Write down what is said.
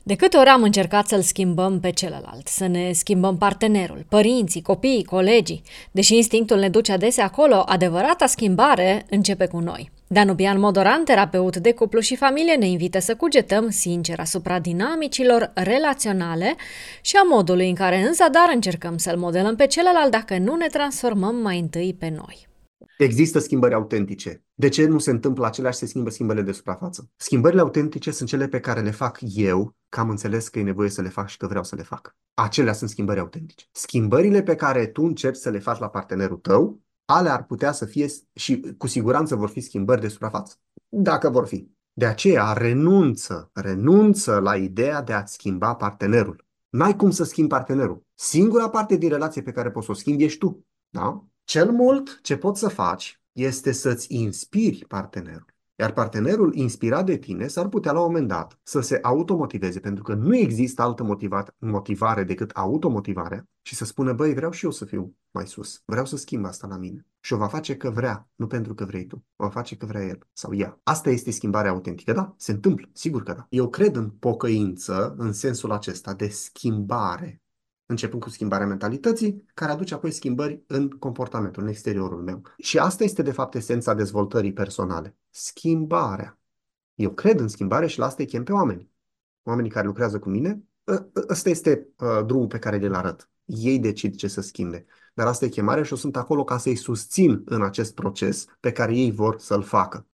De câte ori am încercat să-l schimbăm pe celălalt, să ne schimbăm partenerul, părinții, copiii, colegii, deși instinctul ne duce adesea acolo, adevărata schimbare începe cu noi. Danubian Modoran, terapeut de cuplu și familie, ne invită să cugetăm sincer asupra dinamicilor relaționale și a modului în care în zadar încercăm să-l modelăm pe celălalt dacă nu ne transformăm mai întâi pe noi. Există schimbări autentice. De ce nu se întâmplă aceleași, se schimbă schimbările de suprafață? Schimbările autentice sunt cele pe care le fac eu, că am înțeles că e nevoie să le fac și că vreau să le fac. Acelea sunt schimbări autentice. Schimbările pe care tu încerci să le faci la partenerul tău, ale ar putea să fie și cu siguranță vor fi schimbări de suprafață. Dacă vor fi. De aceea renunță la ideea de a-ți schimba partenerul. N-ai cum să schimbi partenerul. Singura parte din relație pe care poți să o schimbi ești tu. Da? Cel mult ce poți să faci este să-ți inspiri partenerul. Iar partenerul inspirat de tine s-ar putea la un moment dat să se automotiveze, pentru că nu există altă motivare decât automotivarea și să spună, băi, vreau și eu să fiu mai sus, vreau să schimb asta la mine. Și o va face că vrea, nu pentru că vrei tu, o va face că vrea el sau ea. Asta este schimbarea autentică, da? Se întâmplă, sigur că da. Eu cred în pocăință, în sensul acesta de schimbare. Începând cu schimbarea mentalității, care aduce apoi schimbări în comportamentul, în exteriorul meu. Și asta este, de fapt, esența dezvoltării personale. Schimbarea. Eu cred în schimbare și la asta îi chem pe oameni. Oamenii care lucrează cu mine, ăsta este drumul pe care le arăt. Ei decid ce să schimbe. Dar asta e chemarea și eu sunt acolo ca să-i susțin în acest proces pe care ei vor să-l facă.